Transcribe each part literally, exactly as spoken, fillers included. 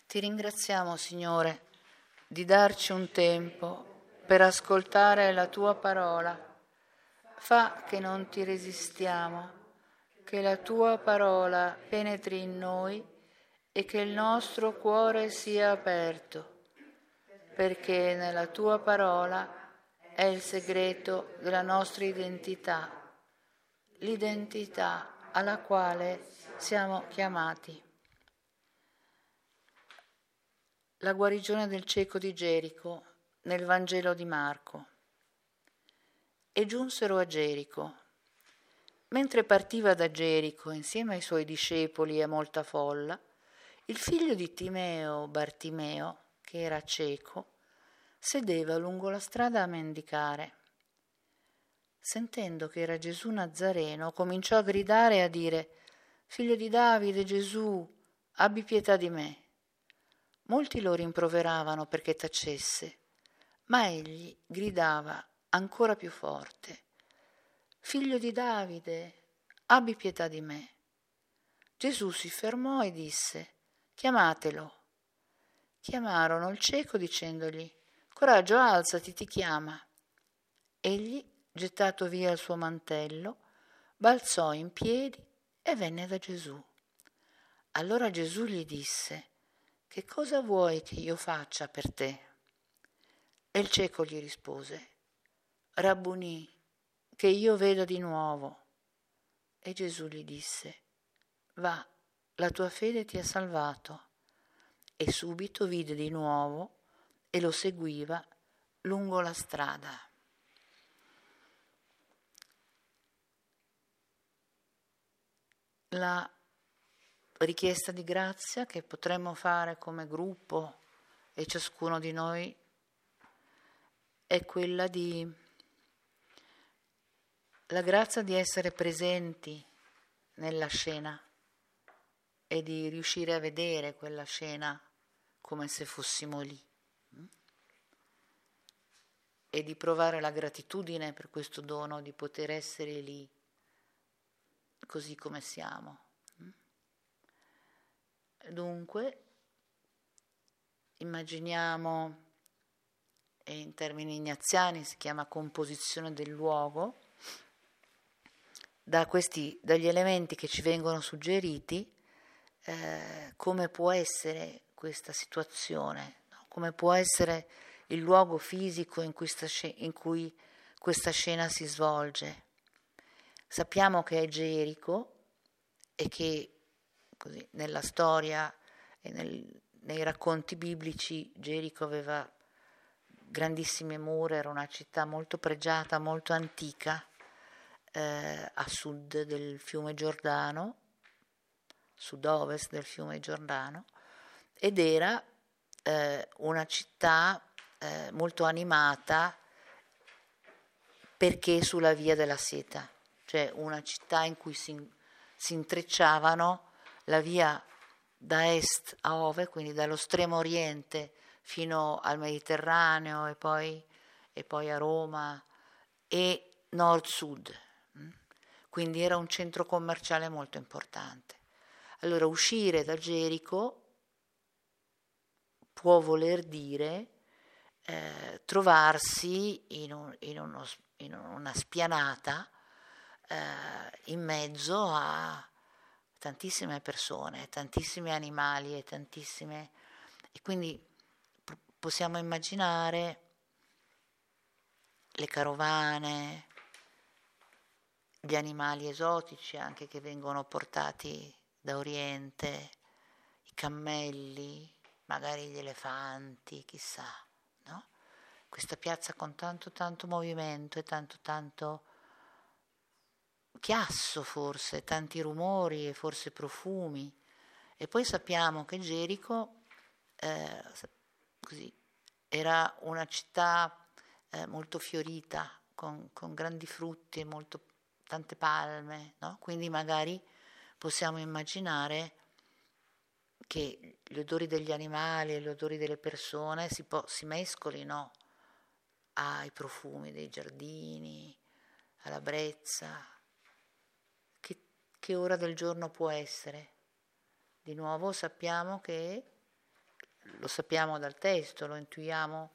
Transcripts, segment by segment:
Ti ringraziamo, Signore, di darci un tempo per ascoltare la Tua parola. Fa che non ti resistiamo, che la Tua parola penetri in noi e che il nostro cuore sia aperto, perché nella Tua parola è il segreto della nostra identità, l'identità alla quale siamo chiamati. La guarigione del cieco di Gerico nel Vangelo di Marco. E giunsero a Gerico. Mentre partiva da Gerico insieme ai suoi discepoli e a molta folla, il figlio di Timeo, Bartimeo, che era cieco, sedeva lungo la strada a mendicare. Sentendo che era Gesù Nazareno, cominciò a gridare e a dire: «Figlio di Davide, Gesù, abbi pietà di me». Molti lo rimproveravano perché tacesse, ma egli gridava ancora più forte: «Figlio di Davide, abbi pietà di me». Gesù si fermò e disse: «Chiamatelo». Chiamarono il cieco dicendogli: «Coraggio, alzati, ti chiama». Egli, gettato via il suo mantello, balzò in piedi e venne da Gesù. Allora Gesù gli disse: «Che cosa vuoi che io faccia per te?» E il cieco gli rispose: «Rabbunì, che io veda di nuovo». E Gesù gli disse: «Va, la tua fede ti ha salvato». E subito vide di nuovo e lo seguiva lungo la strada. La richiesta di grazia che potremmo fare come gruppo e ciascuno di noi è quella di la grazia di essere presenti nella scena e di riuscire a vedere quella scena come se fossimo lì e di provare la gratitudine per questo dono di poter essere lì così come siamo. Dunque, immaginiamo, e in termini ignaziani si chiama composizione del luogo, da questi, dagli elementi che ci vengono suggeriti, eh, come può essere questa situazione, no? Come può essere il luogo fisico in, questa, in cui questa scena si svolge. Sappiamo che è Gerico e che così, nella storia e nel, nei racconti biblici Gerico aveva grandissime mura, era una città molto pregiata, molto antica, eh, a sud del fiume Giordano, sud-ovest del fiume Giordano, ed era eh, una città eh, molto animata perché sulla via della seta, cioè una città in cui si, si intrecciavano la via da est a ovest, quindi dallo stremo oriente fino al Mediterraneo e poi, e poi a Roma, e nord-sud. Quindi era un centro commerciale molto importante. Allora uscire da Gerico può voler dire eh, trovarsi in, un, in, uno, in una spianata eh, in mezzo a tantissime persone, tantissimi animali e tantissime... E quindi possiamo immaginare le carovane, gli animali esotici anche che vengono portati da Oriente, i cammelli, magari gli elefanti, chissà, no? Questa piazza con tanto tanto movimento e tanto tanto chiasso forse, tanti rumori e forse profumi. E poi sappiamo che Gerico eh, così, era una città eh, molto fiorita, con, con grandi frutti e molto, tante palme, no? Quindi magari possiamo immaginare che gli odori degli animali e gli odori delle persone si, po- si mescolino ai profumi dei giardini, alla brezza. Che, che ora del giorno può essere? Di nuovo sappiamo che lo sappiamo dal testo, lo intuiamo.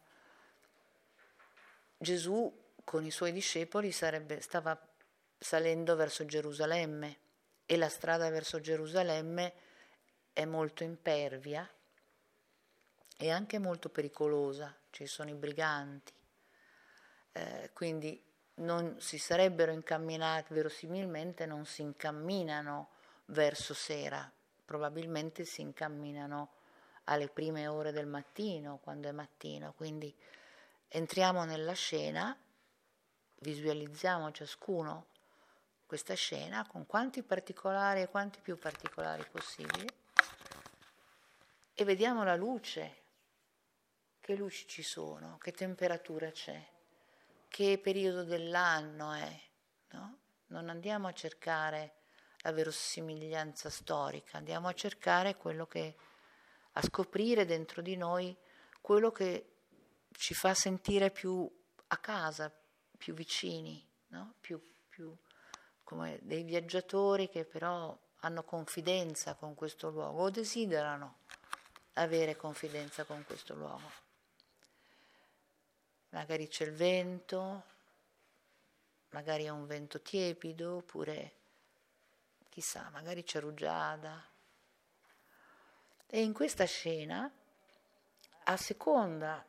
Gesù con i suoi discepoli sarebbe, stava salendo verso Gerusalemme e la strada verso Gerusalemme è molto impervia e anche molto pericolosa, ci sono i briganti, eh, quindi non si sarebbero incamminati, verosimilmente non si incamminano verso sera, probabilmente si incamminano alle prime ore del mattino, quando è mattino, quindi entriamo nella scena, visualizziamo ciascuno questa scena con quanti particolari e quanti più particolari possibili e vediamo la luce, che luci ci sono, che temperatura c'è, che periodo dell'anno è, no? Non andiamo a cercare la verosimiglianza storica, andiamo a cercare quello che, a scoprire dentro di noi quello che ci fa sentire più a casa, più vicini, no? più, più come dei viaggiatori che però hanno confidenza con questo luogo o desiderano avere confidenza con questo luogo. Magari c'è il vento, magari è un vento tiepido, oppure chissà, magari c'è rugiada. E in questa scena, a seconda,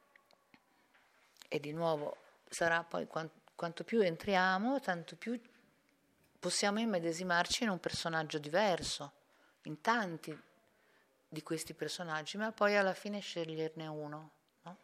e di nuovo sarà poi quanto più entriamo, tanto più possiamo immedesimarci in un personaggio diverso, in tanti di questi personaggi, ma poi alla fine sceglierne uno. No?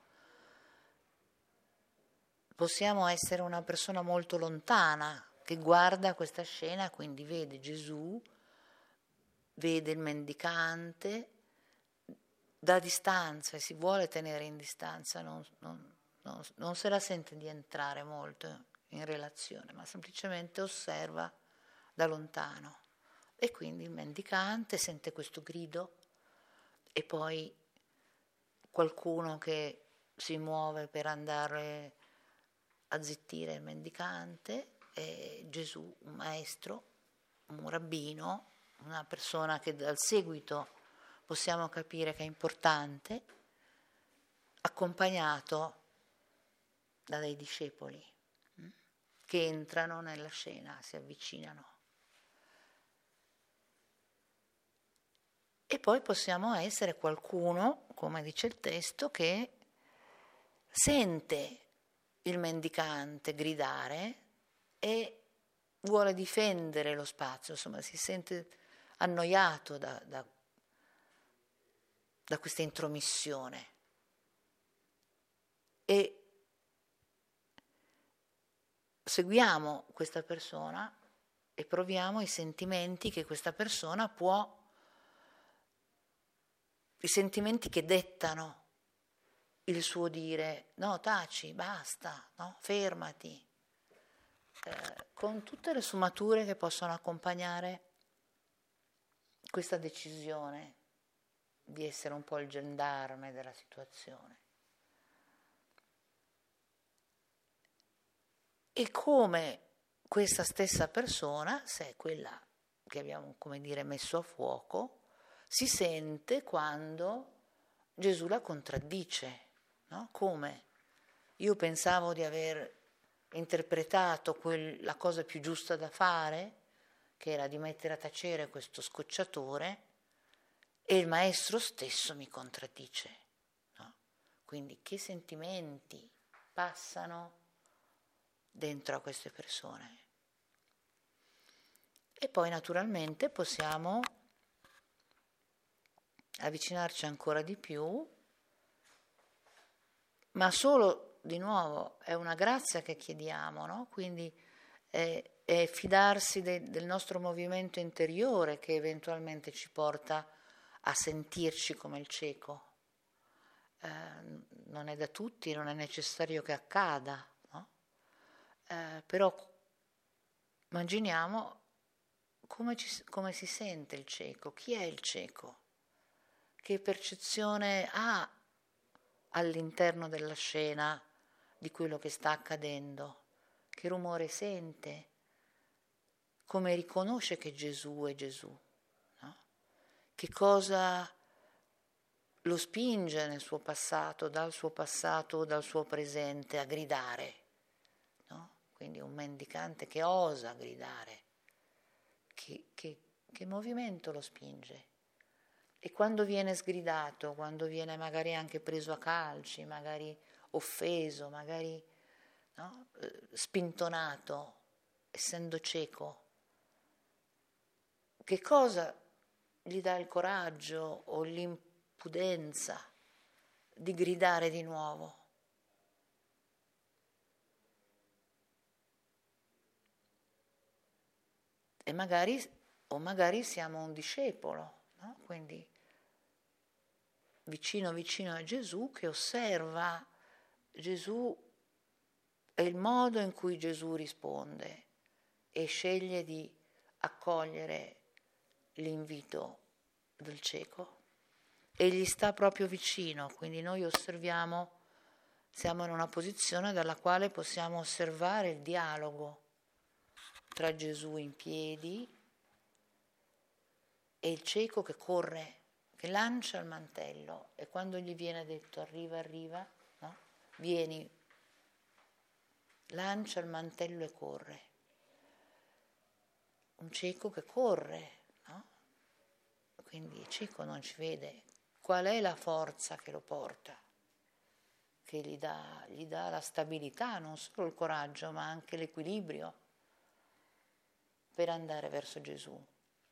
Possiamo essere una persona molto lontana che guarda questa scena, quindi vede Gesù, vede il mendicante da distanza e si vuole tenere in distanza, non, non, non, non se la sente di entrare molto in relazione, ma semplicemente osserva da lontano. E quindi il mendicante sente questo grido e poi qualcuno che si muove per andare a zittire il mendicante, e Gesù, un maestro, un rabbino, una persona che dal seguito possiamo capire che è importante, accompagnato da dei discepoli che entrano nella scena, si avvicinano. E poi possiamo essere qualcuno, come dice il testo, che sente il mendicante gridare e vuole difendere lo spazio, insomma si sente annoiato da, da, da questa intromissione e seguiamo questa persona e proviamo i sentimenti che questa persona può, i sentimenti che dettano il suo dire no, taci, basta, no, fermati, eh, con tutte le sfumature che possono accompagnare questa decisione di essere un po' il gendarme della situazione. E come questa stessa persona, se è quella che abbiamo, come dire, messo a fuoco, si sente quando Gesù la contraddice, no? Come io pensavo di aver interpretato quel, la cosa più giusta da fare, che era di mettere a tacere questo scocciatore, e il maestro stesso mi contraddice, no? Quindi che sentimenti passano dentro a queste persone? E poi naturalmente possiamo avvicinarci ancora di più, ma solo, di nuovo, è una grazia che chiediamo, no? Quindi è, è fidarsi de, del nostro movimento interiore che eventualmente ci porta a sentirci come il cieco. Eh, non è da tutti, non è necessario che accada, no? Eh, però immaginiamo come, ci, come si sente il cieco, chi è il cieco, che percezione ha all'interno della scena di quello che sta accadendo, che rumore sente, come riconosce che Gesù è Gesù, no? Che cosa lo spinge nel suo passato, dal suo passato o dal suo presente a gridare, no? Quindi un mendicante che osa gridare, che, che, che movimento lo spinge? E quando viene sgridato, quando viene magari anche preso a calci, magari offeso, magari no? spintonato, essendo cieco, che cosa gli dà il coraggio o l'impudenza di gridare di nuovo? E magari, o magari siamo un discepolo, no? Quindi vicino vicino a Gesù, che osserva Gesù e il modo in cui Gesù risponde e sceglie di accogliere l'invito del cieco e gli sta proprio vicino, quindi noi osserviamo, siamo in una posizione dalla quale possiamo osservare il dialogo tra Gesù in piedi e il cieco che corre, che lancia il mantello, e quando gli viene detto arriva, arriva, no? Vieni, lancia il mantello e corre. Un cieco che corre, no? Quindi il cieco non ci vede. Qual è la forza che lo porta? Che gli dà, gli dà la stabilità, non solo il coraggio, ma anche l'equilibrio per andare verso Gesù.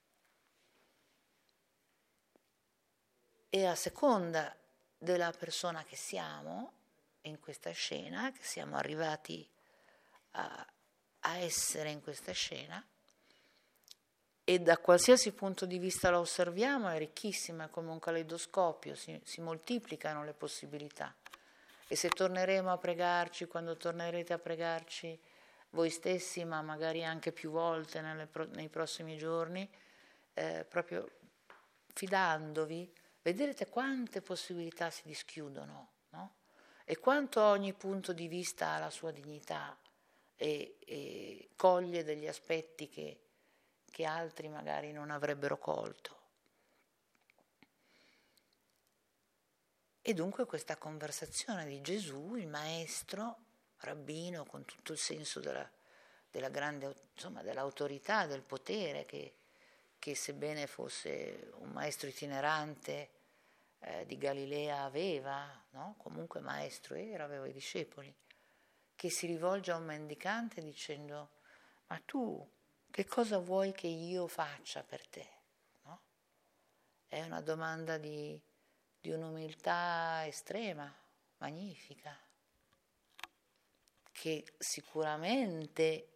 E a seconda della persona che siamo in questa scena, che siamo arrivati a, a essere in questa scena, e da qualsiasi punto di vista la osserviamo, è ricchissima, è come un caleidoscopio, si, si moltiplicano le possibilità. E se torneremo a pregarci, quando tornerete a pregarci voi stessi, ma magari anche più volte nelle, nei prossimi giorni, eh, proprio fidandovi, vedrete quante possibilità si dischiudono, no? E quanto ogni punto di vista ha la sua dignità e, e coglie degli aspetti che, che altri magari non avrebbero colto. E dunque questa conversazione di Gesù, il maestro, rabbino, con tutto il senso della, della grande, insomma, dell'autorità, del potere, che, che sebbene fosse un maestro itinerante eh, di Galilea aveva, no? Comunque maestro era, aveva i discepoli, che si rivolge a un mendicante dicendo: ma tu che cosa vuoi che io faccia per te? No? È una domanda di, di un'umiltà estrema, magnifica, che sicuramente,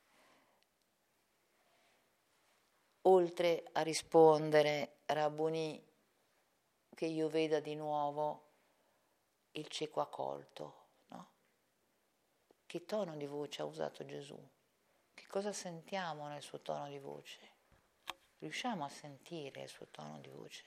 oltre a rispondere Rabboni, che io veda di nuovo il cieco ha colto, no? Che tono di voce ha usato Gesù? Che cosa sentiamo nel suo tono di voce? Riusciamo a sentire il suo tono di voce?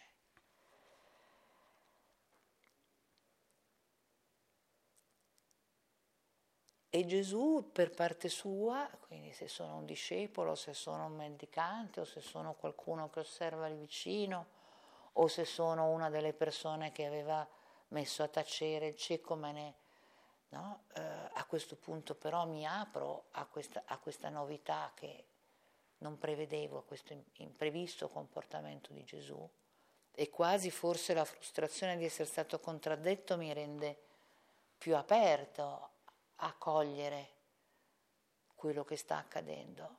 E Gesù, per parte sua, quindi se sono un discepolo, se sono un mendicante, o se sono qualcuno che osserva lì vicino, o se sono una delle persone che aveva messo a tacere il cieco, me ne, no? eh, a questo punto però mi apro a questa, a questa novità che non prevedevo, a questo imprevisto comportamento di Gesù, e quasi forse la frustrazione di essere stato contraddetto mi rende più aperto a cogliere quello che sta accadendo.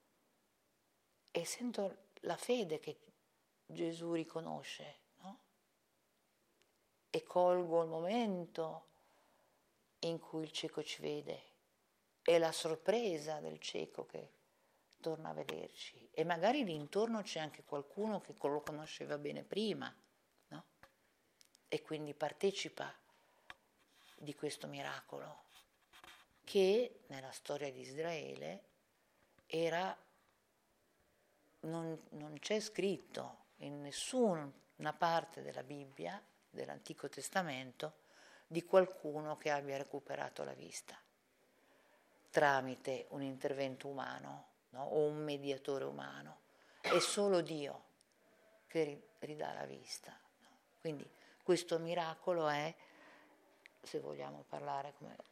E sento la fede che Gesù riconosce, no? E colgo il momento in cui il cieco ci vede e la sorpresa del cieco che torna a vederci, e magari lì intorno c'è anche qualcuno che lo conosceva bene prima, no? E quindi partecipa di questo miracolo che nella storia di Israele era, non, non c'è scritto in nessuna parte della Bibbia, dell'Antico Testamento, di qualcuno che abbia recuperato la vista tramite un intervento umano, no? O un mediatore umano. È solo Dio che ridà la vista, no? Quindi Questo miracolo è, se vogliamo parlare come